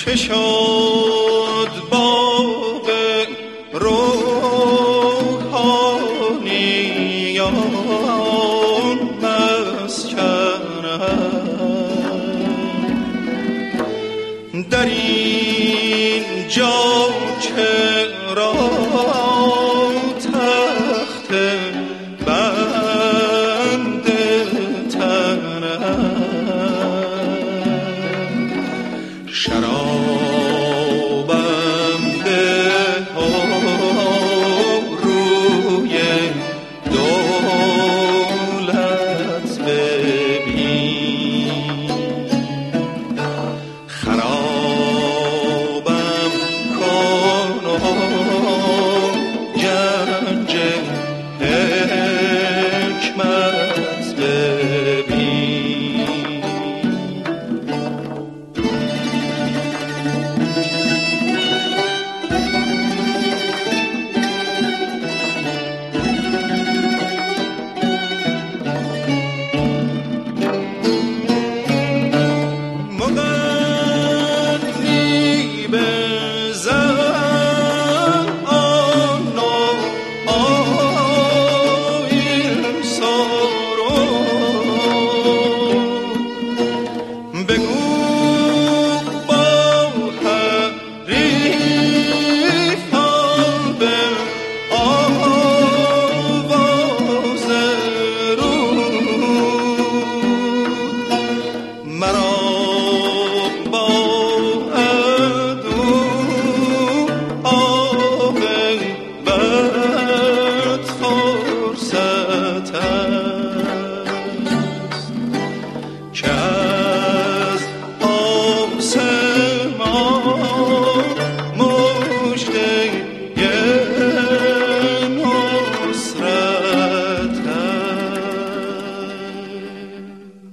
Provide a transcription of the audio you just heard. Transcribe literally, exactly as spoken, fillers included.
چه شد باغ روحانیان مسکنم، در این جا چرا تخت بند تنم، شرابم ده و روی دولت ببین، خرابم کن و گنج حکمت ببین. مغنی بزن آن آیل سارو، بگو با حریفان به آواز رود، مرا با عدو عاقبت فرصت است، که از آسمان مژده نصرت است.